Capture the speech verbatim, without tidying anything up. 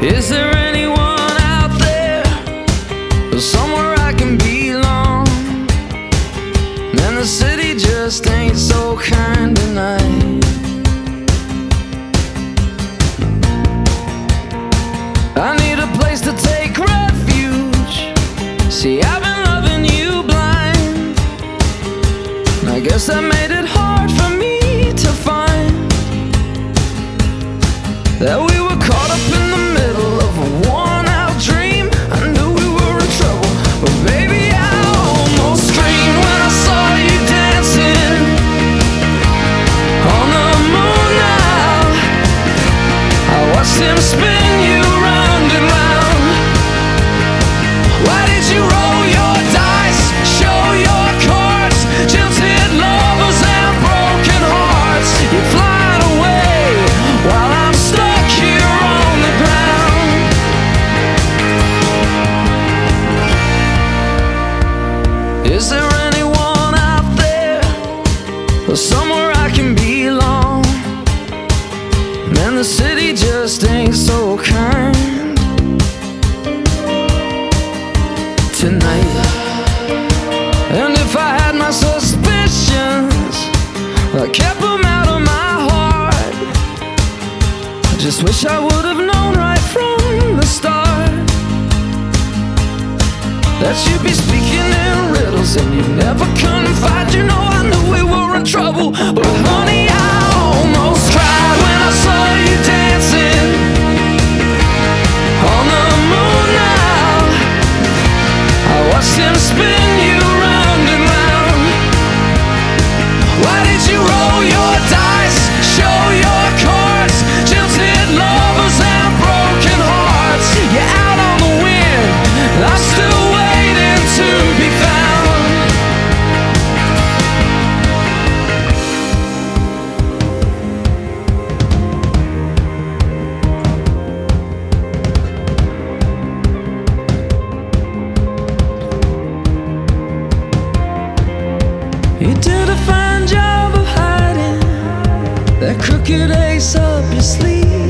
Is there anyone out there, somewhere I can belong? Man, the city just ain't so kind tonight. I need a place to take refuge. See, I've been loving you blind, and I guess that made it hard for me to find that we were caught up in the middle of a worn-out dream. I knew we were in trouble, but baby, I almost screamed when I saw you dancing on the moon now. I watched him spin you round and round. Why did you roll your dice, show your cards, jilted lovers and broken hearts? You're flying away while I'm stuck here on the ground. Is there anyone out there, or somewhere I can belong? Man, the city just ain't so kind tonight. And if I had my suspicions, I kept them out of my heart. I just wish I would have known right from the start that you'd be speaking in riddles and you'd never confide. You know, I knew we were in trouble, but honey, I almost cried when I saw you dancing on the moon now. I watched him spin you round and round. Why did you roll your dice, show your cards, jilted lovers and broken hearts? You're out on the wind, I'm still waiting to be found. You did a fine job of hiding that crooked ace up your sleeve.